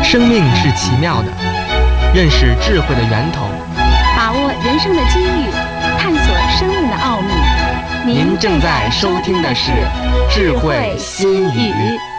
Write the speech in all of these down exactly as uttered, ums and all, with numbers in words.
生命是奇妙的，认识智慧的源头， 把握人生的机遇，探索生命的奥秘。 您正在收听的是《智慧心语》。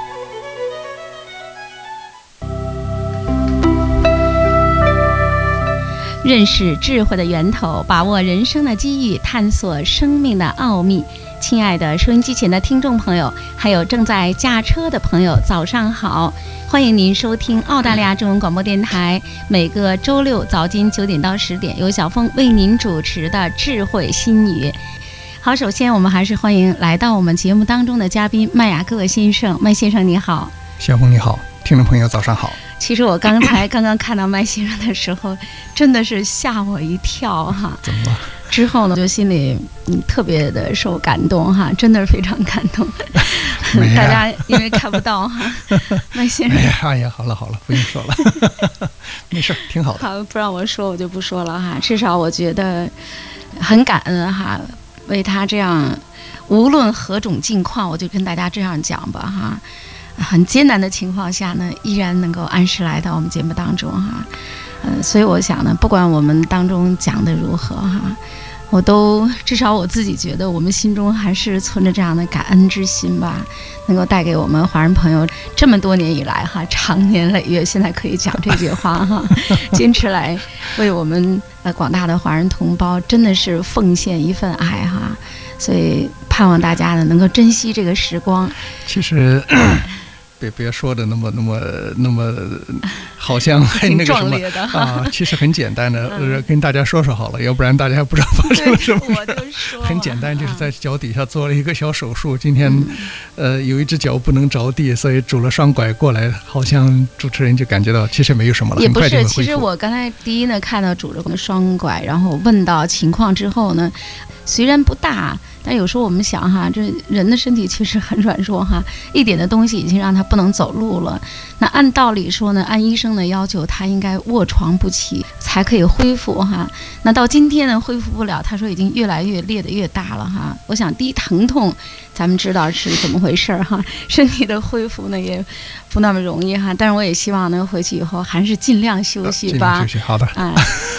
认识智慧的源头，把握人生的机遇，探索生命的奥秘。亲爱的收音机前的听众朋友，还有正在驾车的朋友，早上好！欢迎您收听澳大利亚中文广播电台每个周六早间九点到十点由小凤为您主持的《智慧心语》。好，首先我们还是欢迎来到我们节目当中的嘉宾麦雅各先生。麦先生你好。 小凤你好，听众朋友早上好。 其实我刚才刚刚看到麦先生的时候，真的是吓我一跳哈。 怎么了？ 之后呢，就心里嗯特别的受感动哈，真的是非常感动。大家因为看不到哈，麦先生。 哎呀，哎呀，好了好了，不用说了，没事，挺好的。 好，不让我说我就不说了哈。至少我觉得很感恩哈，为他这样，无论何种境况，我就跟大家这样讲吧哈。很艰难的情况下呢，依然能够按时来到我们节目当中哈，呃，所以我想呢，不管我们当中讲的如何哈，我都至少我自己觉得，我们心中还是存着这样的感恩之心吧，能够带给我们华人朋友这么多年以来哈，长年累月，现在可以讲这句话哈，坚持来为我们呃广大的华人同胞，真的是奉献一份爱哈，所以盼望大家呢能够珍惜这个时光。 其实。别别说的那么那么那么，好像很那个什么啊！其实很简单的，呃，跟大家说说好了，要不然大家不知道发生了什么事。 我就说很简单，就是在脚底下做了一个小手术。今天，呃，有一只脚不能着地，所以拄了双拐过来。好像主持人就感觉到其实没有什么了， 也不是。 很快就会恢复。 其实我刚才第一呢，看到拄着双拐，然后问到情况之后呢，虽然不大。但有时候我们想哈，这人的身体其实很软弱哈，一点的东西已经让他不能走路了。那按道理说呢，按医生的要求，他应该卧床不起才可以恢复哈。那到今天呢，恢复不了，他说已经越来越裂得越大了哈。我想第一疼痛，咱们知道是怎么回事哈，身体的恢复呢也不那么容易哈。但是我也希望呢，回去以后还是尽量休息吧。 尽量休息，好的。 哎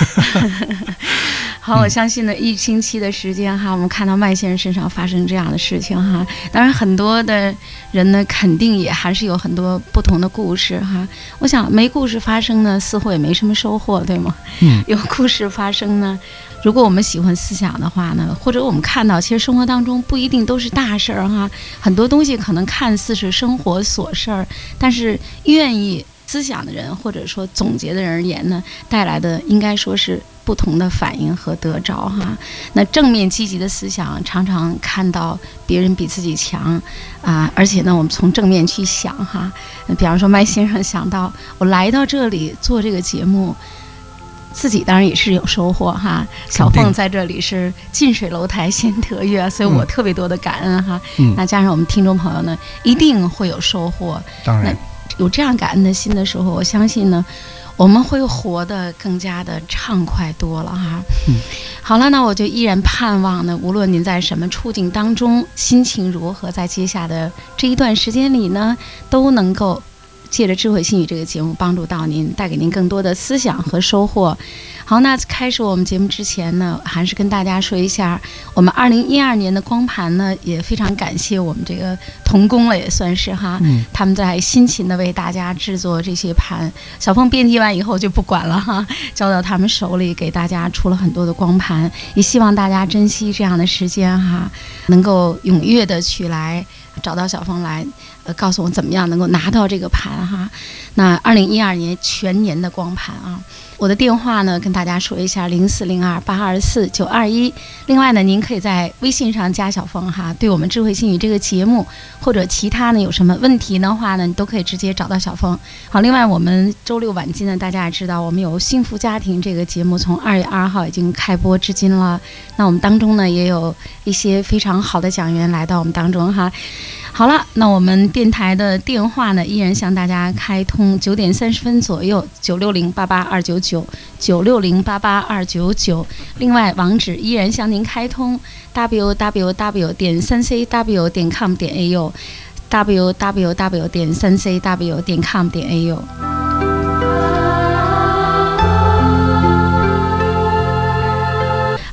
好，我相信呢，一星期的时间哈，我们看到麦先生身上发生这样的事情哈，当然很多的人呢，肯定也还是有很多不同的故事哈。我想没故事发生呢，似乎也没什么收获，对吗？ 嗯。 有故事发生呢，如果我们喜欢思想的话呢，或者我们看到，其实生活当中不一定都是大事儿哈，很多东西可能看似是生活琐事儿，但是愿意思想的人或者说总结的人而言呢，带来的应该说是不同的反应和得着哈。那正面积极的思想，常常看到别人比自己强啊，而且呢，我们从正面去想哈。比方说麦先生想到我来到这里做这个节目，自己当然也是有收获哈。小凤在这里是近水楼台先得月，所以我特别多的感恩哈。嗯、那加上我们听众朋友呢，一定会有收获。 当然。 有这样感恩的心的时候，我相信呢，我们会活得更加的畅快多了哈。 嗯， 好了，那我就依然盼望呢，无论您在什么处境当中，心情如何，在接下的这一段时间里呢，都能够借着智慧心语这个节目帮助到您，带给您更多的思想和收获。好，那开始我们节目之前呢，还是跟大家说一下，我们二零一二年的光盘呢，也非常感谢我们这个同工了，也算是哈，嗯、他们在辛勤的为大家制作这些盘。小凤编辑完以后就不管了哈，交到他们手里，给大家出了很多的光盘，也希望大家珍惜这样的时间哈，能够踊跃的去来找到小凤来，呃，告诉我怎么样能够拿到这个盘哈。那二零一二年全年的光盘啊。我的电话呢，跟大家说一下，零四零二八二四九二一。另外呢，您可以在微信上加小凤哈，对我们智慧心语这个节目或者其他呢有什么问题的话呢，你都可以直接找到小凤。好，另外我们周六晚间呢，大家也知道，我们有幸福家庭这个节目，从二月二号已经开播至今了。那我们当中呢，也有一些非常好的讲员来到我们当中哈。好了，那我们电台的电话呢，依然向大家开通，九点三十分左右，九六零八八二九九，九六零八八二九九。另外，网址依然向您开通 w w w 点三 c w 点 com 点 a u， w w w 点三 c w 点 com 点 a u。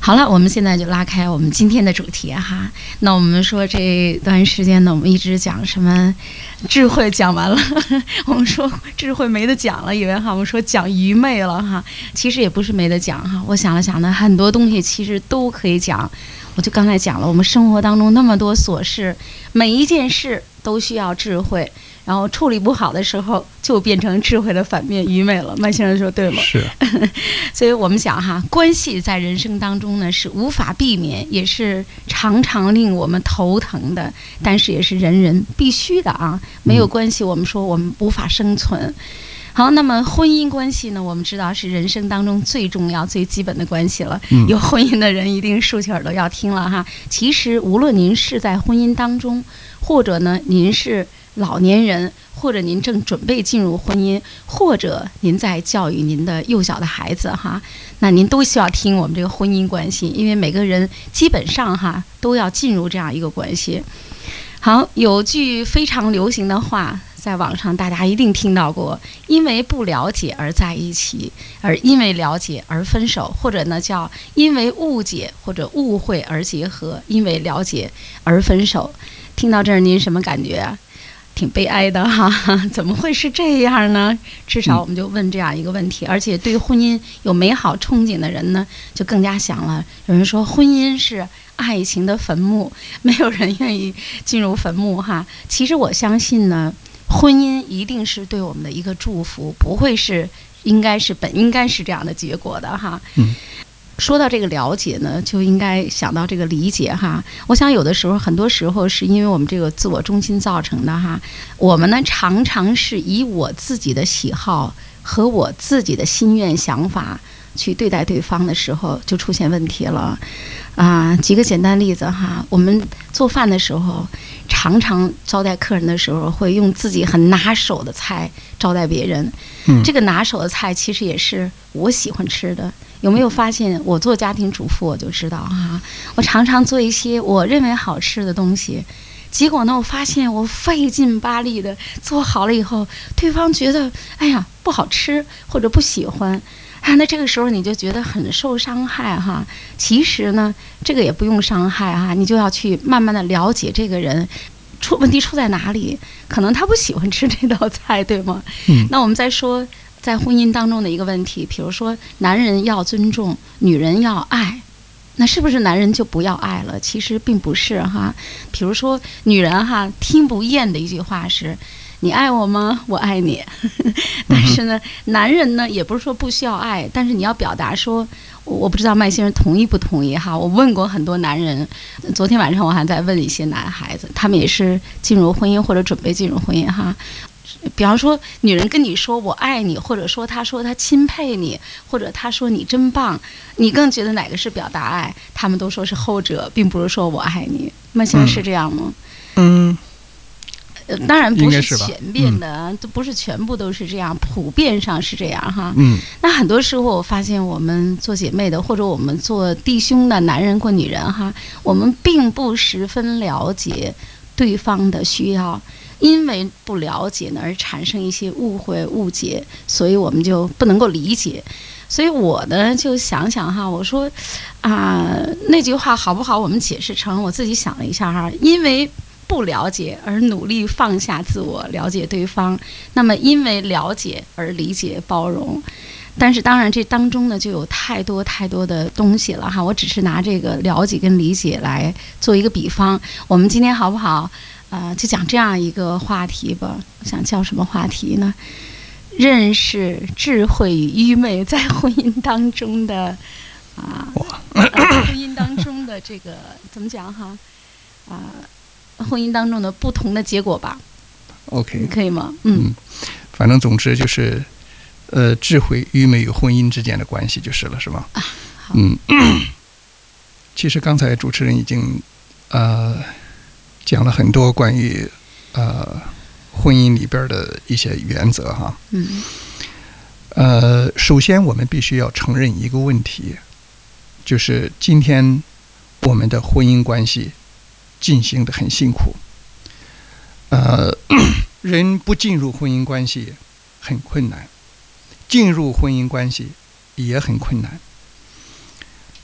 好了，我们现在就拉开我们今天的主题哈。那我们说这段时间呢，我们一直讲什么智慧讲完了，我们说智慧没得讲了，以为哈我们说讲愚昧了哈，其实也不是没得讲哈。我想了想呢，很多东西其实都可以讲。我就刚才讲了，我们生活当中那么多琐事，每一件事都需要智慧。然后处理不好的时候，就变成智慧的反面，愚昧了。麦先生说对吗？ 是。 所以我们想哈，关系在人生当中呢是无法避免，也是常常令我们头疼的，但是也是人人必须的啊。没有关系，我们说我们无法生存。好，那么婚姻关系呢？我们知道是人生当中最重要、最基本的关系了。有婚姻的人一定竖起耳朵要听了哈。其实无论您是在婚姻当中，或者呢您是老年人，或者您正准备进入婚姻，或者您在教育您的幼小的孩子哈，那您都需要听我们这个婚姻关系，因为每个人基本上哈都要进入这样一个关系。好，有句非常流行的话，在网上大家一定听到过，因为不了解而在一起，而因为了解而分手，或者呢叫因为误解或者误会而结合，因为了解而分手。听到这儿您什么感觉啊？挺悲哀的哈，怎么会是这样呢？至少我们就问这样一个问题，而且对婚姻有美好憧憬的人呢，就更加想了。有人说婚姻是爱情的坟墓，没有人愿意进入坟墓哈。其实我相信呢，婚姻一定是对我们的一个祝福，不会是应该是本应该是这样的结果的哈。嗯。说到这个了解呢，就应该想到这个理解哈。我想有的时候，很多时候是因为我们这个自我中心造成的哈。我们呢常常是以我自己的喜好和我自己的心愿想法去对待对方的时候，就出现问题了。啊，举个简单例子哈，我们做饭的时候，常常招待客人的时候，会用自己很拿手的菜招待别人。嗯，这个拿手的菜其实也是我喜欢吃的。有没有发现，我做家庭主妇我就知道哈，我常常做一些我认为好吃的东西，结果呢，我发现我费劲巴力的做好了以后，对方觉得哎呀不好吃或者不喜欢啊，那这个时候你就觉得很受伤害哈。其实呢，这个也不用伤害哈，你就要去慢慢的了解这个人。出问题出在哪里？可能他不喜欢吃这道菜，对吗？嗯。那我们再说，在婚姻当中的一个问题，比如说男人要尊重，女人要爱，那是不是男人就不要爱了？其实并不是哈。比如说女人哈，听不厌的一句话是：“你爱我吗？我爱你。”但是呢，男人呢也不是说不需要爱，但是你要表达说。我不知道麦先生同意不同意哈？我问过很多男人，昨天晚上我还在问一些男孩子，他们也是进入婚姻或者准备进入婚姻哈。比方说，女人跟你说我爱你，或者说她说她钦佩你，或者她说你真棒，你更觉得哪个是表达爱？他们都说是后者，并不是说我爱你。麦先生是这样吗？嗯。当然不是全面的，都、嗯、不是全部都是这样，普遍上是这样哈。嗯，那很多时候我发现，我们做姐妹的，或者我们做弟兄的男人或女人哈，我们并不十分了解对方的需要，因为不了解呢而产生一些误会误解，所以我们就不能够理解。所以我呢就想想哈，我说啊、呃、那句话好不好？我们解释成我自己想了一下哈，因为。不了解而努力放下自我，了解对方，那么因为了解而理解包容。但是当然这当中呢就有太多太多的东西了哈，我只是拿这个了解跟理解来做一个比方。我们今天好不好呃，就讲这样一个话题吧。我想叫什么话题呢？认识智慧与愚昧在婚姻当中的啊、呃，在婚姻当中的这个怎么讲哈啊、呃婚姻当中的不同的结果吧。 OK， 可以吗？嗯，嗯反正总之就是，呃，智慧、愚昧与婚姻之间的关系就是了，是吧？ 啊，好。 嗯，其实刚才主持人已经呃讲了很多关于呃婚姻里边的一些原则哈。 嗯。 呃，首先我们必须要承认一个问题，就是今天我们的婚姻关系进行得很辛苦。呃，人不进入婚姻关系很困难，进入婚姻关系也很困难。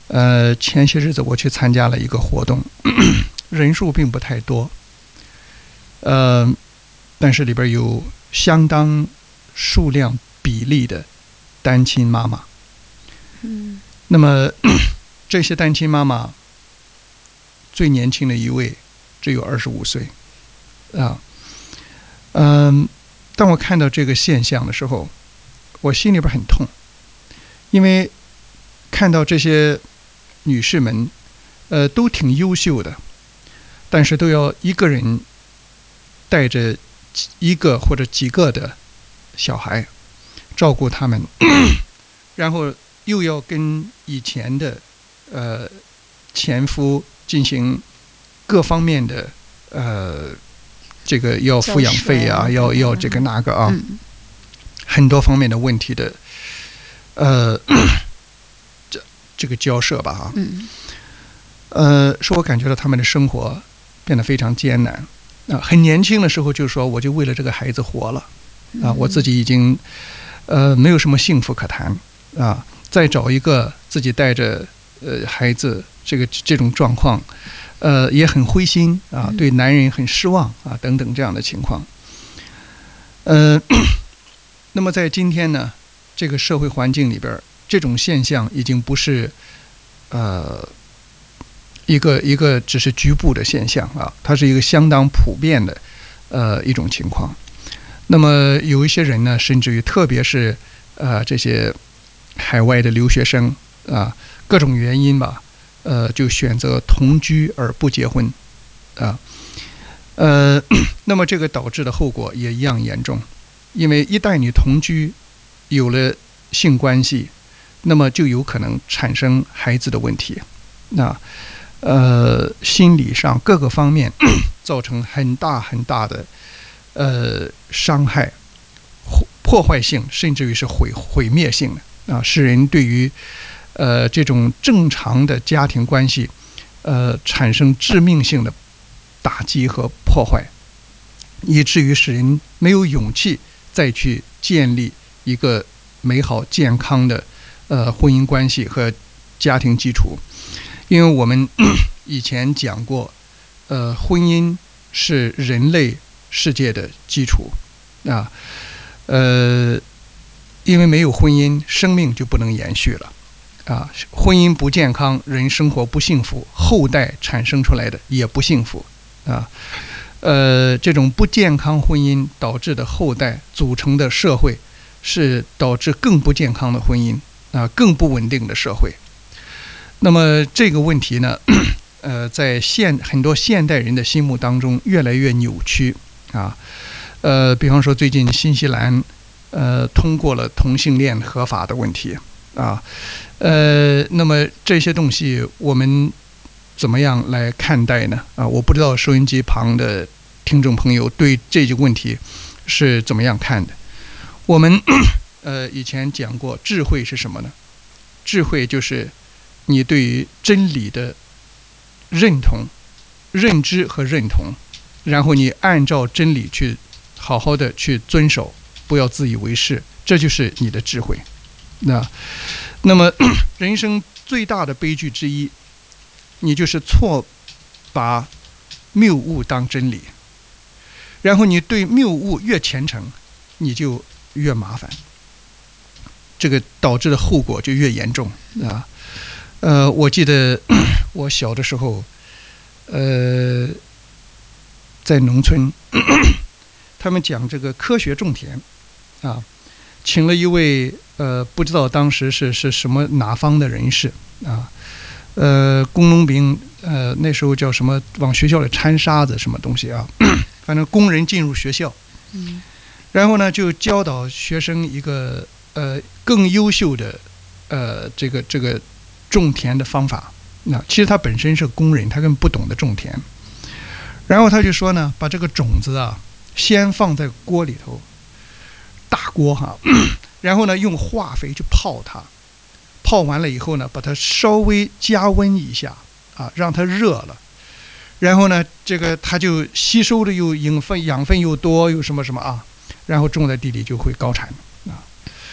呃，前些日子我去参加了一个活动，人数并不太多，呃，但是里边有相当数量比例的单亲妈妈。 嗯， 那么这些单亲妈妈，最年轻的一位只有二十五岁，啊，嗯，当我看到这个现象的时候，我心里边很痛，因为看到这些女士们，呃，都挺优秀的，但是都要一个人带着一个或者几个的小孩照顾他们，然后又要跟以前的呃前夫进行各方面的呃这个要抚养费啊，要要这个那个啊， 嗯、 很多方面的问题的呃这这个交涉吧啊， 嗯， 呃，使我感觉到他们的生活变得非常艰难啊。很年轻的时候就说我就为了这个孩子活了啊，我自己已经呃没有什么幸福可谈啊，再找一个自己带着呃孩子这个这种状况，呃也很灰心啊，对男人很失望啊等等这样的情况。呃，那么在今天呢，这个社会环境里边，这种现象已经不是呃一个一个只是局部的现象啊，它是一个相当普遍的呃一种情况。那么有一些人呢，甚至于特别是呃这些海外的留学生啊，各种原因吧，呃，就选择同居而不结婚啊，呃，那么这个导致的后果也一样严重，因为一旦你同居有了性关系，那么就有可能产生孩子的问题，那呃心理上各个方面造成很大很大的呃伤害。破坏性甚至于是毁毁灭性的啊，使人对于呃这种正常的家庭关系呃产生致命性的打击和破坏，以至于使人没有勇气再去建立一个美好健康的呃婚姻关系和家庭基础。因为我们以前讲过，呃，婚姻是人类世界的基础啊。呃，因为没有婚姻，生命就不能延续了啊！婚姻不健康，人生活不幸福，后代产生出来的也不幸福啊！呃，这种不健康婚姻导致的后代组成的社会，是导致更不健康的婚姻啊，更不稳定的社会。那么这个问题呢，呃，在现很多现代人的心目当中越来越扭曲啊。呃，比方说最近新西兰呃通过了同性恋合法的问题啊，呃，那么这些东西我们怎么样来看待呢？啊，我不知道收音机旁的听众朋友对这个问题是怎么样看的。我们呃以前讲过，智慧是什么呢？智慧就是你对于真理的认同、认知和认同，然后你按照真理去好好的去遵守，不要自以为是，这就是你的智慧。那那么人生最大的悲剧之一，你就是错把谬误当真理，然后你对谬误越虔诚，你就越麻烦，这个导致的后果就越严重啊。呃，我记得我小的时候，呃，在农村。他们讲这个科学种田啊，请了一位呃不知道当时是是什么哪方的人士啊，呃工农兵呃那时候叫什么往学校里掺沙子什么东西啊，反正工人进入学校， 嗯， 然后呢就教导学生一个呃更优秀的呃这个这个种田的方法。那其实他本身是工人，他根本不懂得种田。然后他就说呢，把这个种子啊先放在锅里头，大锅哈，然后呢用化肥去泡它，泡完了以后呢，把它稍微加温一下啊，让它热了，然后呢，这个它就吸收的又养分养分又多又什么什么啊，然后种在地里就会高产啊。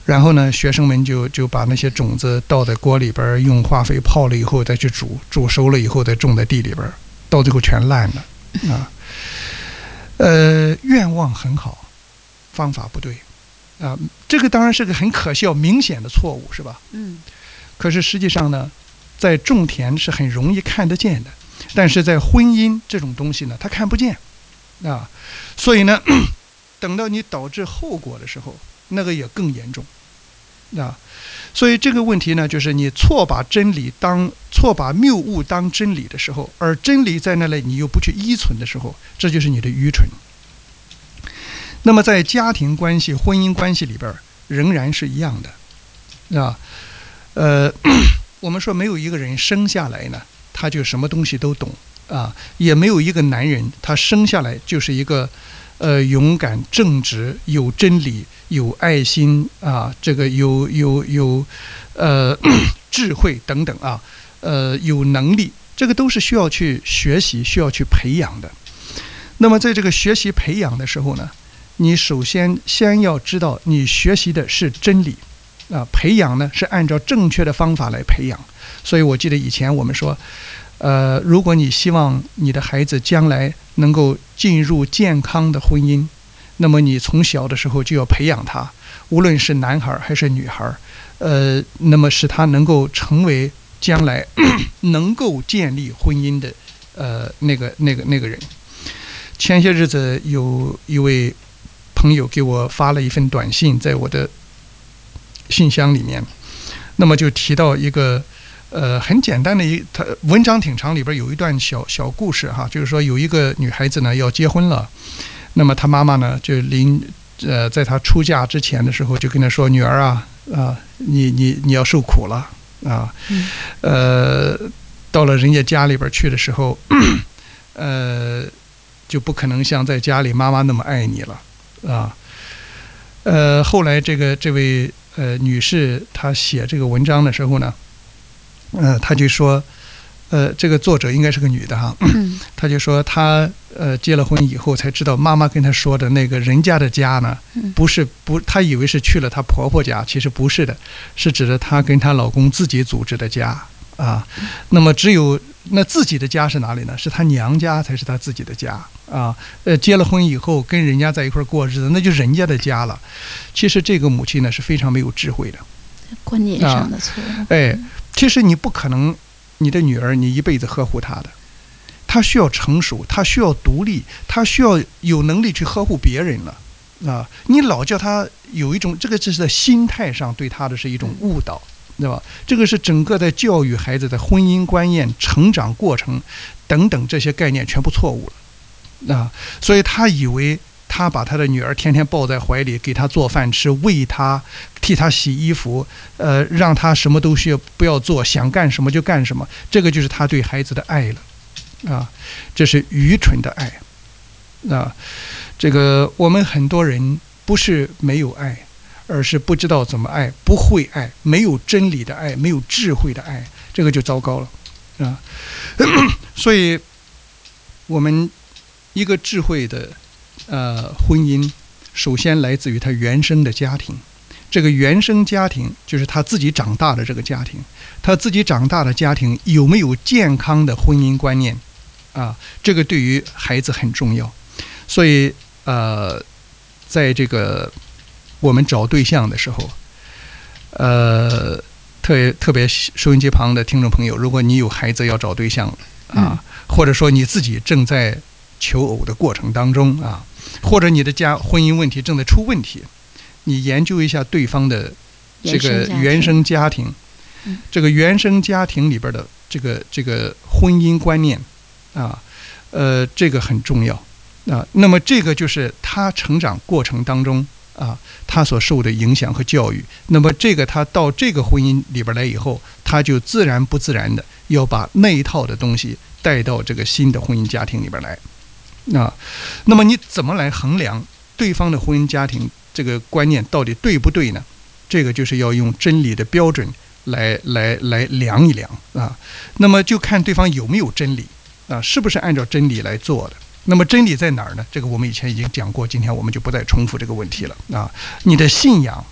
然后呢，学生们就就把那些种子倒在锅里边，用化肥泡了以后再去煮，煮熟了以后再种在地里边，到最后全烂了啊。呃，愿望很好，方法不对啊，这个当然是个很可笑、明显的错误，是吧？ 嗯。 可是实际上呢，在种田是很容易看得见的，但是在婚姻这种东西呢，它看不见啊，所以呢，等到你导致后果的时候，那个也更严重啊。所以这个问题呢，就是你错把真理当错把谬误当真理的时候，而真理在那里你又不去依存的时候，这就是你的愚蠢。那么在家庭关系、婚姻关系里边，仍然是一样的啊。呃，我们说没有一个人生下来呢，他就什么东西都懂啊，也没有一个男人他生下来就是一个呃勇敢、正直、有真理、有爱心啊，这个有有有呃智慧等等啊，呃有能力，这个都是需要去学习、需要去培养的。那么在这个学习培养的时候呢，你首先先要知道你学习的是真理。啊，培养呢是按照正确的方法来培养，所以我记得以前我们说，呃，如果你希望你的孩子将来能够进入健康的婚姻，那么你从小的时候就要培养他，无论是男孩还是女孩，呃，那么使他能够成为将来能够建立婚姻的呃那个那个那个人。前些日子有一位朋友给我发了一份短信，在我的信箱里面，那么就提到一个呃很简单的一，他文章挺长，里边有一段小小故事哈，就是说有一个女孩子呢要结婚了，那么她妈妈呢就临呃在她出嫁之前的时候就跟她说，女儿啊啊你你你要受苦了啊，呃到了人家家里边去的时候，呃就不可能像在家里妈妈那么爱你了啊。呃后来这个这位呃，女士她写这个文章的时候呢，呃，她就说，呃，这个作者应该是个女的哈，她就说她呃结了婚以后才知道，妈妈跟她说的那个人家的家呢，不是不，她以为是去了她婆婆家，其实不是的，是指的她跟她老公自己组织的家啊。那么只有那自己的家是哪里呢？是她娘家才是她自己的家啊。呃，结了婚以后跟人家在一块过日子，那就是人家的家了。其实这个母亲呢是非常没有智慧的， 观念上的错误。 啊、哎，其实你不可能，你的女儿你一辈子呵护她的，她需要成熟，她需要独立，她需要有能力去呵护别人了啊！你老叫她有一种这个，这是在心态上对她的是一种误导，对吧？这个是整个在教育孩子的婚姻观念、成长过程等等这些概念全部错误了啊！所以她以为。他把他的女儿天天抱在怀里，给他做饭吃，喂他，替他洗衣服，呃，让他什么都需要不要做，想干什么就干什么，这个就是他对孩子的爱了，啊，这是愚蠢的爱，啊，这个我们很多人不是没有爱，而是不知道怎么爱，不会爱，没有真理的爱，没有智慧的爱，这个就糟糕了，啊，所以我们一个智慧的。呃，婚姻首先来自于他原生的家庭，这个原生家庭就是他自己长大的这个家庭，他自己长大的家庭有没有健康的婚姻观念啊？这个对于孩子很重要。所以呃，在这个我们找对象的时候，呃，特特别收音机旁的听众朋友，如果你有孩子要找对象啊，或者说你自己正在求偶的过程当中啊。或者你的家婚姻问题正在出问题，你研究一下对方的这个原生家庭，这个原生家庭里边的这个这个婚姻观念啊，呃，这个很重要啊。那么这个就是他成长过程当中啊，他所受的影响和教育。那么这个他到这个婚姻里边来以后，他就自然不自然的要把那一套的东西带到这个新的婚姻家庭里边来。啊，那么你怎么来衡量对方的婚姻家庭这个观念到底对不对呢？这个就是要用真理的标准来来来量一量啊。那么就看对方有没有真理啊，是不是按照真理来做的。那么真理在哪儿呢？这个我们以前已经讲过，今天我们就不再重复这个问题了啊。你的信仰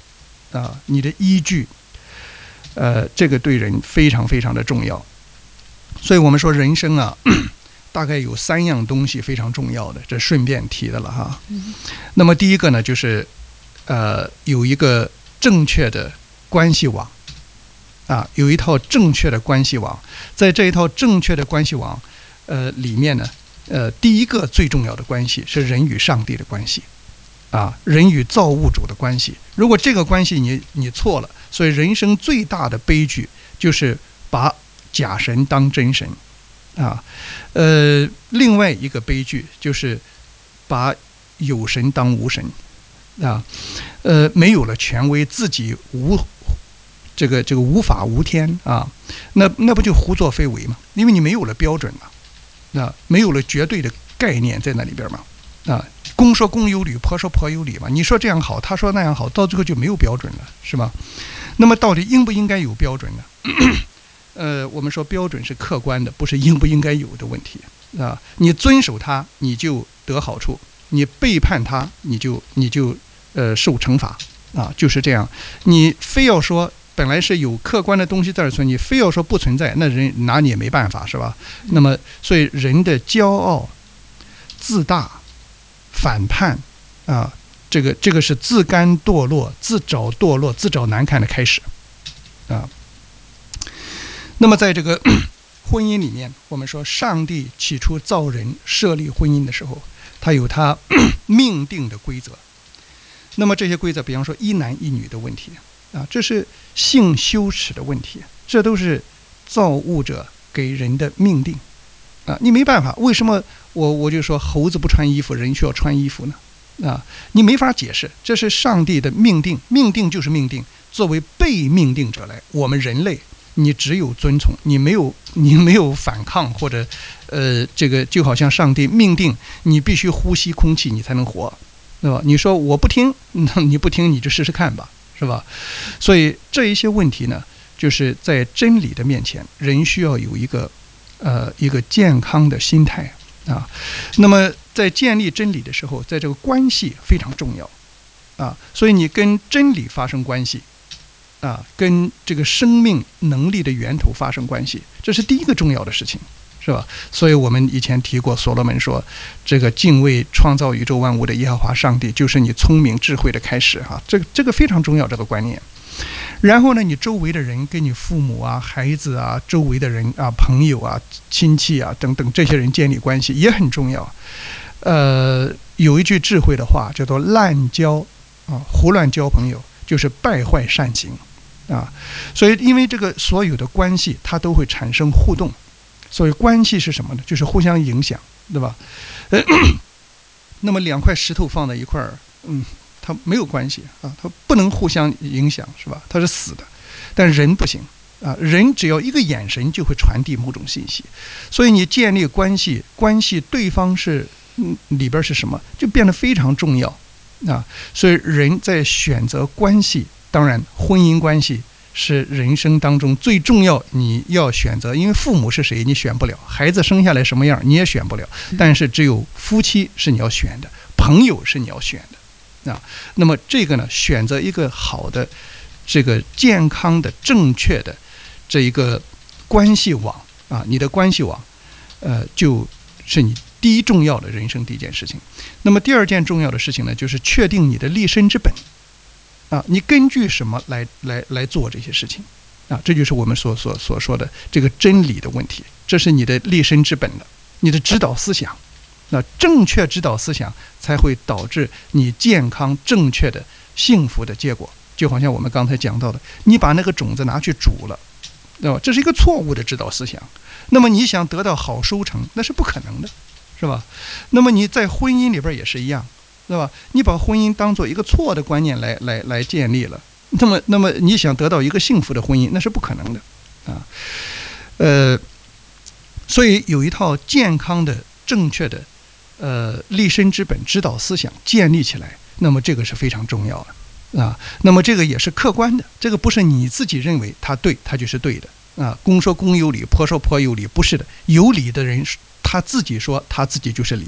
啊，你的依据，呃，这个对人非常非常的重要。所以我们说人生啊，大概有三样东西非常重要的，这顺便提的了哈。 嗯、 那么第一个呢，就是呃有一个正确的关系网啊，有一套正确的关系网，在这一套正确的关系网呃里面呢。呃，第一个最重要的关系是人与上帝的关系，啊，人与造物主的关系。如果这个关系你你错了，所以人生最大的悲剧就是把假神当真神，啊，呃，另外一个悲剧就是把有神当无神，啊，呃，没有了权威，自己无这个这个无法无天啊，那那不就胡作非为吗？因为你没有了标准嘛。那没有了绝对的概念在那里边嘛？啊，公说公有理，婆说婆有理嘛。你说这样好，他说那样好，到最后就没有标准了，是吧？那么到底应不应该有标准呢？呃，我们说标准是客观的，不是应不应该有的问题啊。你遵守它，你就得好处；你背叛它，你就你就呃受惩罚啊，就是这样。你非要说。本来是有客观的东西在这存，你非要说不存在，那人拿你也没办法，是吧？那么，所以人的骄傲、自大、反叛啊，这个这个是自甘堕落、自找堕落、自找难看的开始啊。那么，在这个婚姻里面，我们说上帝起初造人设立婚姻的时候，他有他命定的规则。那么这些规则，比方说一男一女的问题。啊，这是性羞耻的问题，这都是造物者给人的命定啊！你没办法，为什么我我就说猴子不穿衣服，人需要穿衣服呢？啊，你没法解释，这是上帝的命定，命定就是命定。作为被命定者来，我们人类，你只有遵从，你没有你没有反抗或者呃，这个就好像上帝命定你必须呼吸空气，你才能活，对吧？你说我不听，那你不听你就试试看吧。是吧？所以这一些问题呢，就是在真理的面前，人需要有一个呃一个健康的心态啊。那么在建立真理的时候，在这个关系非常重要啊。所以你跟真理发生关系啊，跟这个生命能力的源头发生关系，这是第一个重要的事情。是吧？所以我们以前提过，所罗门说，这个敬畏创造宇宙万物的耶和华上帝，就是你聪明智慧的开始哈。这个这个非常重要，这个观念。然后呢，你周围的人，跟你父母啊、孩子啊、周围的人啊、朋友啊、亲戚啊等等这些人建立关系也很重要。呃，有一句智慧的话叫做“滥交啊，胡乱交朋友就是败坏善行啊”。所以，因为这个所有的关系，它都会产生互动。所以关系是什么呢？就是互相影响，对吧？呃，那么两块石头放在一块儿，嗯，它没有关系啊，它不能互相影响，是吧？它是死的。但人不行啊，人只要一个眼神就会传递某种信息。所以你建立关系，关系对方是嗯里边是什么，就变得非常重要啊。所以人在选择关系，当然婚姻关系。是人生当中最重要你要选择，因为父母是谁你选不了，孩子生下来什么样你也选不了，但是只有夫妻是你要选的，朋友是你要选的啊。那么这个呢，选择一个好的、这个健康的、正确的这一个关系网啊，你的关系网，呃，就是你第一重要的人生第一件事情。那么第二件重要的事情呢，就是确定你的立身之本。啊，你根据什么来来来做这些事情？啊，这就是我们所所所说的这个真理的问题，这是你的立身之本的，你的指导思想。那正确指导思想才会导致你健康、正确的、幸福的结果。就好像我们刚才讲到的，你把那个种子拿去煮了，对吧？这是一个错误的指导思想。那么你想得到好收成，那是不可能的，是吧？那么你在婚姻里边也是一样。对吧？你把婚姻当做一个错的观念来来来建立了，那么那么你想得到一个幸福的婚姻，那是不可能的啊。呃，所以有一套健康的、正确的呃立身之本指导思想建立起来，那么这个是非常重要的啊。那么这个也是客观的，这个不是你自己认为他对，他就是对的啊。公说公有理，婆说婆有理，不是的。有理的人他自己说他自己就是理。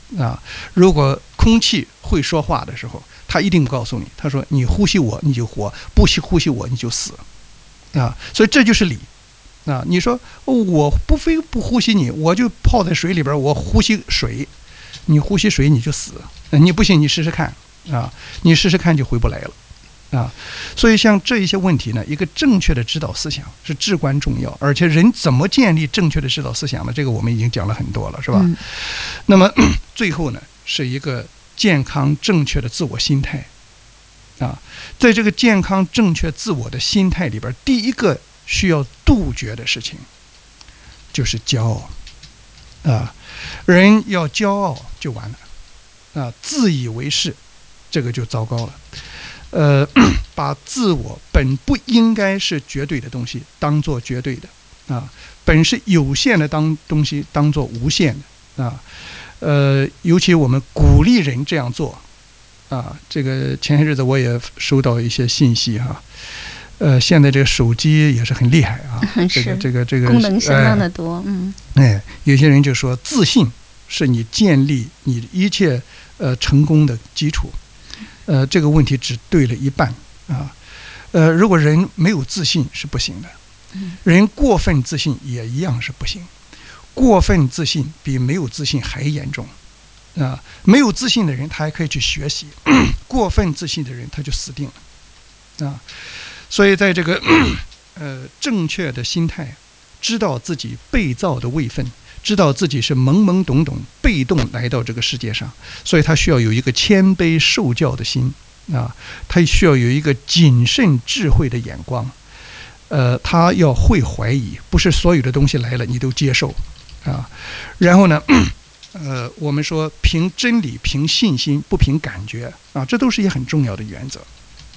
啊。如果空气会说话的时候，他一定告诉你，他说你呼吸我你就活，不呼吸我你就死啊。所以这就是理啊。你说我不非不呼吸你，我就泡在水里边，我呼吸水，你呼吸水你就死，你不信你试试看啊，你试试看就回不来了啊。所以像这一些问题呢，一个正确的指导思想是至关重要，而且人怎么建立正确的指导思想呢？这个我们已经讲了很多了，是吧？ 嗯、 那么最后呢，是一个健康正确的自我心态啊。在这个健康正确自我的心态里边，第一个需要杜绝的事情就是骄傲啊。人要骄傲就完了啊，自以为是，这个就糟糕了。呃，把自我本不应该是绝对的东西当做绝对的啊，本是有限的当东西当做无限的啊。呃，尤其我们鼓励人这样做啊。这个前些日子我也收到一些信息哈、啊，呃，现在这个手机也是很厉害啊，这个这个这个功能相当的多，呃、嗯， 哎，有些人就说自信是你建立你一切呃成功的基础。呃，这个问题只对了一半啊。呃，如果人没有自信是不行的，人过分自信也一样是不行。过分自信比没有自信还严重啊！没有自信的人他还可以去学习，过分自信的人他就死定了啊！所以在这个呃正确的心态，知道自己被造的位分，知道自己是懵懵懂懂被动来到这个世界上，所以他需要有一个谦卑受教的心啊，他需要有一个谨慎智慧的眼光，呃，他要会怀疑，不是所有的东西来了你都接受啊。然后呢，呃，我们说凭真理、凭信心，不凭感觉啊，这都是一些很重要的原则。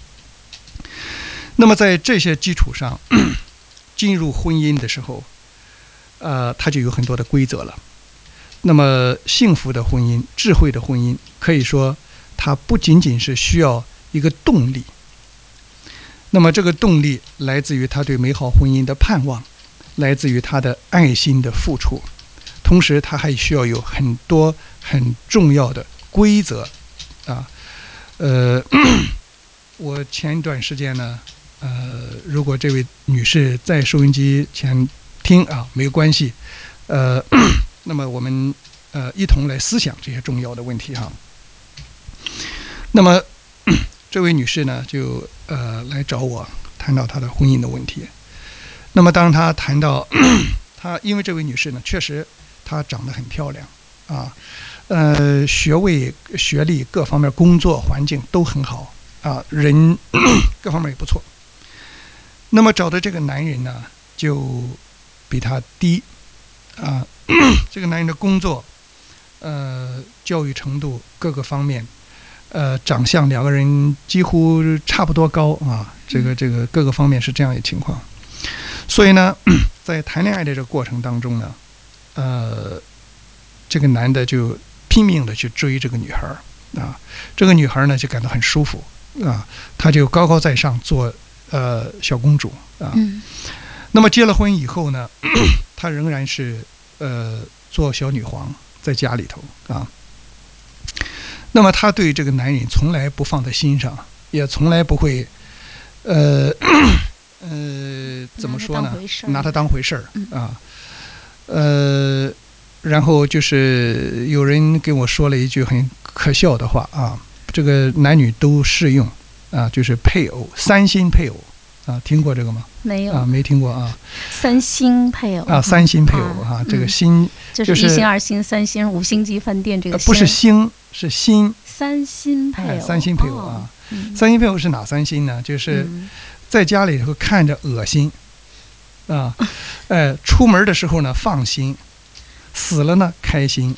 那么在这些基础上，进入婚姻的时候，呃，它就有很多的规则了。那么幸福的婚姻、智慧的婚姻，可以说它不仅仅是需要一个动力，那么这个动力来自于他对美好婚姻的盼望，来自于他的爱心的付出，同时他还需要有很多很重要的规则啊。呃，我前一段时间呢，呃，如果这位女士在收音机前听啊，没有关系，呃，那么我们呃一同来思想这些重要的问题哈。那么这位女士呢，就呃来找我谈到她的婚姻的问题。那么当她谈到她，因为这位女士呢，确实她长得很漂亮啊，呃，学位、学历各方面、工作环境都很好啊，人各方面也不错。那么找的这个男人呢，就比她低啊，这个男人的工作、呃，教育程度各个方面。呃，长相两个人几乎差不多高啊，这个这个各个方面是这样一个情况。所以呢，在谈恋爱的这个过程当中呢，呃，这个男的就拼命的去追这个女孩啊，这个女孩呢就感到很舒服啊，她就高高在上做呃小公主啊。 嗯、 那么结了婚以后呢，她仍然是呃做小女皇在家里头啊。那么他对这个男人从来不放在心上，也从来不会，呃呃，怎么说呢？拿他当回事儿啊，呃，然后就是有人跟我说了一句很可笑的话啊，这个男女都适用啊，就是配偶三心配偶啊，听过这个吗？ 没有啊，没听过啊。 三星配偶啊，三星配偶哈、啊，这个星、嗯、 就是一星、二星、三星、五星级饭店这个星、呃、 不是星。是心三心配偶、哎， 三心配偶啊、 哦嗯！ 三心配偶是哪三心呢？就是在家里头看着恶心啊，哎，出门的时候呢放心，死了呢开心。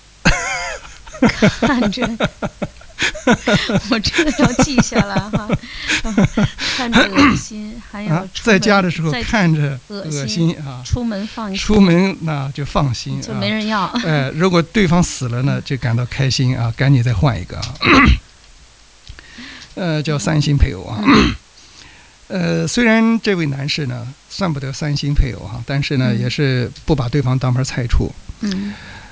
看着，我真的要记下来哈。看着恶心，还有、啊、 在家的时候看着恶心啊， 出门放心， 出门那就放心， 就没人要。 哎、呃，如果对方死了呢，就感到开心啊，赶紧再换一个啊。呃，叫三心配偶啊。呃，虽然这位男士呢算不得三心配偶哈，但是呢、嗯、也是不把对方当盘菜处。 嗯。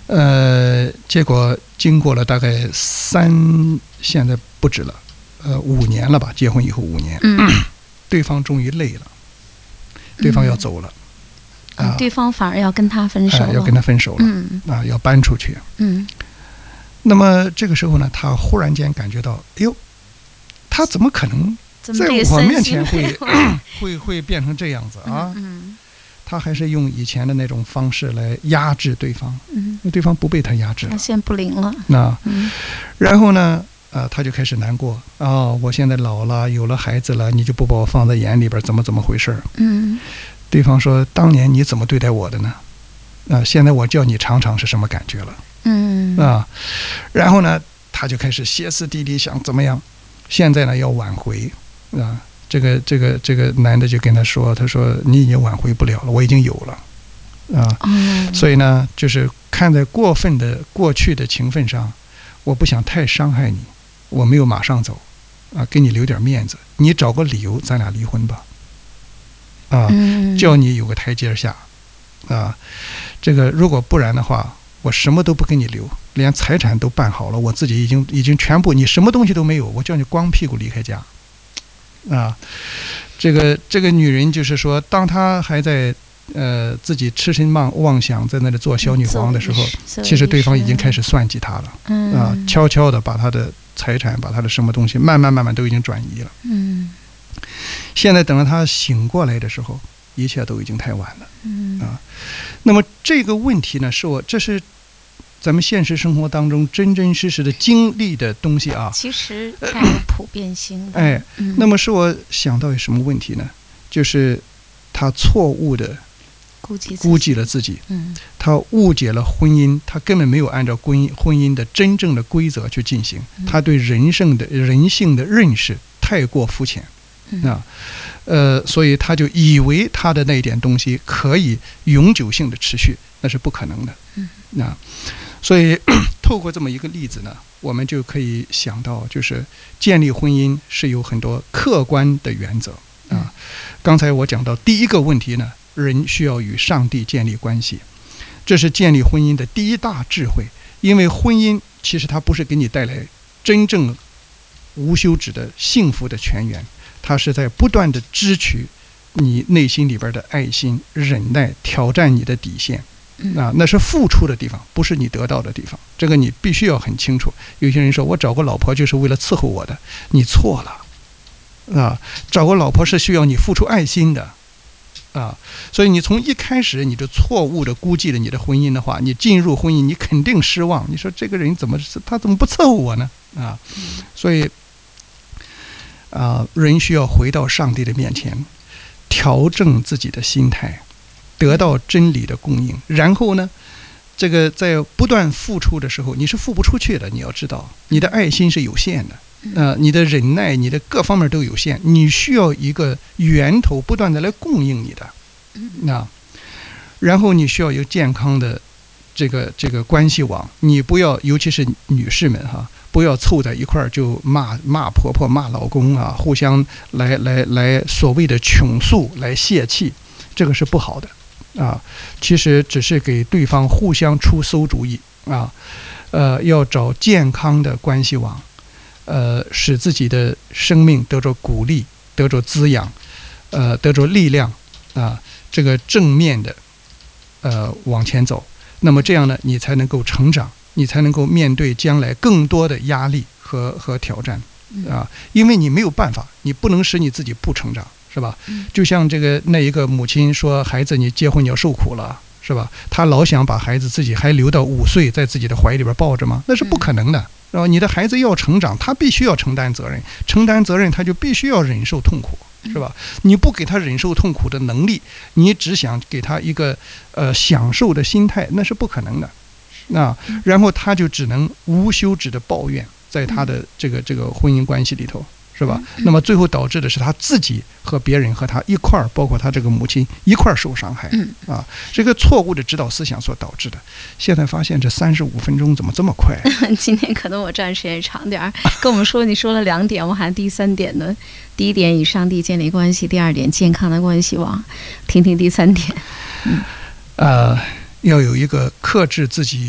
呃，结果经过了大概三，现在不止了，呃，五年了吧，结婚以后五年， 嗯， 对方终于累了，对方要走了， 嗯、 啊， 对方反而要跟他分手了， 呃、要跟他分手了， 嗯啊，要搬出去， 嗯。 那么这个时候呢，他忽然间感觉到，哎呦，他怎么可能在我面前会会会变成这样子啊？ 嗯嗯、 他还是用以前的那种方式来压制对方， 嗯， 因为对方不被他压制了， 发现不灵了。 那、 嗯， 然后呢，呃，他就开始难过啊、哦，我现在老了，有了孩子了，你就不把我放在眼里边，怎么怎么回事？ 嗯， 对方说，当年你怎么对待我的呢？啊、呃，现在我叫你尝尝是什么感觉了。 嗯啊，然后呢，他就开始歇斯底里想怎么样，现在呢要挽回啊。这个这个这个男的就跟他说，他说你已经挽回不了了，我已经有了啊。 哦、 所以呢，就是看在过分的过去的情分上，我不想太伤害你，我没有马上走啊，给你留点面子，你找个理由咱俩离婚吧。啊， 嗯、 叫你有个台阶下啊。这个如果不然的话，我什么都不给你留，连财产都办好了，我自己已经已经全部，你什么东西都没有，我叫你光屁股离开家，啊，这个这个女人就是说，当她还在呃自己痴心妄妄想在那里做小女皇的时候，其实对方已经开始算计她了， 嗯、 啊，悄悄的把她的财产，把她的什么东西，慢慢慢慢都已经转移了。 嗯， 现在等到她醒过来的时候，一切都已经太晚了。 嗯啊，那么这个问题呢，是我这是咱们现实生活当中真真实实的经历的东西啊。 其实太有普遍性的。 哎， 嗯、 那么是我想到有什么问题呢？就是他错误的估计估计了自己， 嗯， 他误解了婚姻，他根本没有按照婚姻婚姻的真正的规则去进行， 嗯、 他对人生的人性的认识太过肤浅。 嗯、 啊，呃，所以他就以为他的那一点东西可以永久性的持续，那是不可能的。 嗯， 啊，所以透过这么一个例子呢，我们就可以想到，就是建立婚姻是有很多客观的原则啊。 嗯、 刚才我讲到第一个问题呢，人需要与上帝建立关系，这是建立婚姻的第一大智慧。因为婚姻其实它不是给你带来真正无休止的幸福的泉源。他是在不断的支取你内心里边的爱心、忍耐，挑战你的底线，啊，那是付出的地方，不是你得到的地方。这个你必须要很清楚。有些人说我找个老婆就是为了伺候我的，你错了，啊，找个老婆是需要你付出爱心的，啊，所以你从一开始你就错误的估计了你的婚姻的话，你进入婚姻你肯定失望。你说这个人怎么他怎么不伺候我呢？啊，所以。啊，人需要回到上帝的面前，调整自己的心态，得到真理的供应。然后呢，这个在不断付出的时候，你是付不出去的。你要知道，你的爱心是有限的，呃，你的忍耐，你的各方面都有限。你需要一个源头不断的来供应你的，那，然后你需要一个健康的这个这个关系网。你不要，尤其是女士们哈。不要凑在一块儿就骂骂婆婆骂老公啊，互相来来来所谓的倾诉来泄气，这个是不好的啊。其实只是给对方互相出馊主意啊。呃，要找健康的关系网，呃，使自己的生命得着鼓励，得着滋养，呃，得着力量啊。这个正面的呃往前走，那么这样呢，你才能够成长。你才能够面对将来更多的压力和和挑战，啊，因为你没有办法，你不能使你自己不成长，是吧？就像这个那一个母亲说，孩子你结婚你要受苦了，是吧？他老想把孩子自己还留到五岁在自己的怀里边抱着吗？那是不可能的，是吧？你的孩子要成长，他必须要承担责任，承担责任他就必须要忍受痛苦，是吧？你不给他忍受痛苦的能力，你只想给他一个呃享受的心态，那是不可能的。那然后他就只能无休止的抱怨，在他的这个这个婚姻关系里头，是吧？那么最后导致的是他自己和别人和他一块儿，包括他这个母亲一块儿受伤害啊！这个错误的指导思想所导致的。现在发现这三十五分钟怎么这么快？ 今天可能我占时间长点儿，跟我们说你说了两点，我还第三点呢。第一点与上帝建立关系，第二点健康的关系网，听听第三点。嗯， 呃。要有一个克制自己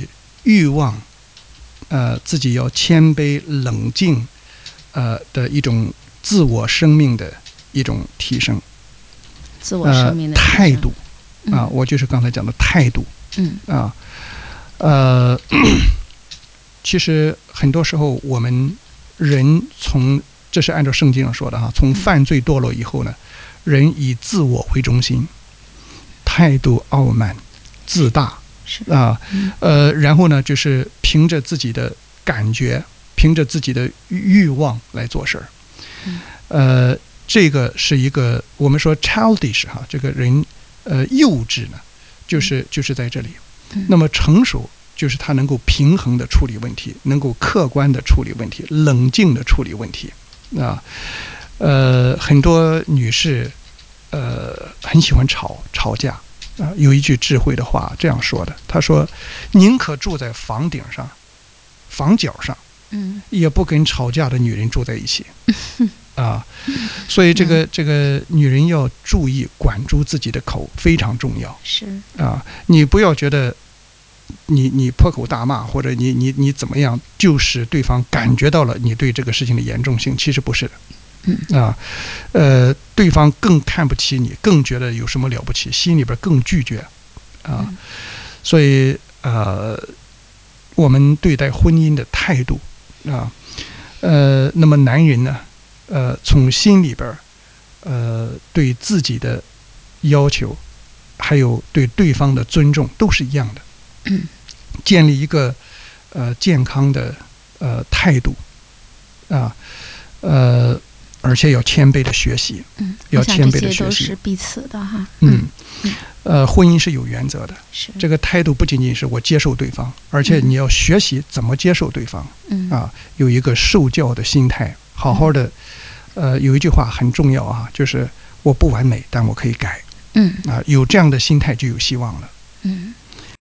欲望，呃，自己要谦卑、冷静，呃的一种自我生命的一种提升， 自我生命的呃、态度啊、 嗯， 我就是刚才讲的态度， 嗯啊，呃，其实很多时候我们人从，这是按照圣经上说的哈，从犯罪堕落以后呢，人以自我为中心，态度傲慢、自大啊，呃，然后呢，就是凭着自己的感觉，凭着自己的欲望来做事儿，呃，这个是一个我们说 childish 哈，这个人呃幼稚呢，就是就是在这里。那么成熟就是他能够平衡的处理问题，能够客观的处理问题，冷静的处理问题啊。呃，很多女士呃很喜欢吵吵架啊。有一句智慧的话这样说的，她说：“宁可住在房顶上、房角上， 嗯， 也不跟吵架的女人住在一起。”啊，所以这个这个女人要注意管住自己的口，非常重要。 是啊，你不要觉得你你破口大骂，或者你你你怎么样，就是对方感觉到了你对这个事情的严重性，其实不是的。 嗯啊，呃，对方更看不起你，更觉得有什么了不起，心里边更拒绝啊。 嗯、 所以呃，我们对待婚姻的态度啊，呃，那么男人呢？呃，从心里边，呃，对自己的要求，还有对对方的尊重，都是一样的。 嗯， 建立一个呃健康的呃态度啊，呃，而且要谦卑的学习， 嗯， 要谦卑的学习， 这些都是彼此的哈。 嗯，嗯呃，婚姻是有原则的， 是这个态度不仅仅是我接受对方，而且你要学习怎么接受对方， 嗯啊，有一个受教的心态，好好的。呃，有一句话很重要啊，就是我不完美，但我可以改。 嗯啊，有这样的心态就有希望了。 嗯。